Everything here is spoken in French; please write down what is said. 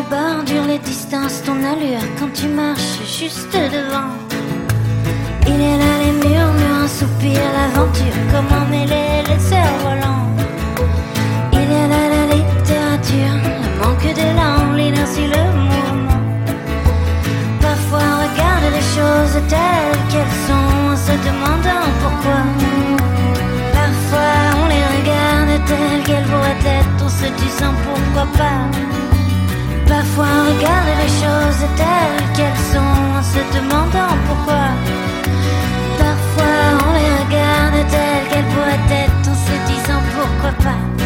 bordures, les distances, ton allure quand tu marches juste devant. Il est là les murmures, un soupir, l'aventure, comment mêler les cerfs-volants. Il est là la littérature, le manque d'élan, l'inertie, le mouvement. Parfois on regarde les choses telles qu'elles sont en se demandant pourquoi. Parfois on les regarde telles qu'elles pourraient être en se disant pourquoi pas. Parfois on regarde les choses telles qu'elles sont en se demandant pourquoi. Parfois on les regarde telles qu'elles pourraient être en se disant pourquoi pas.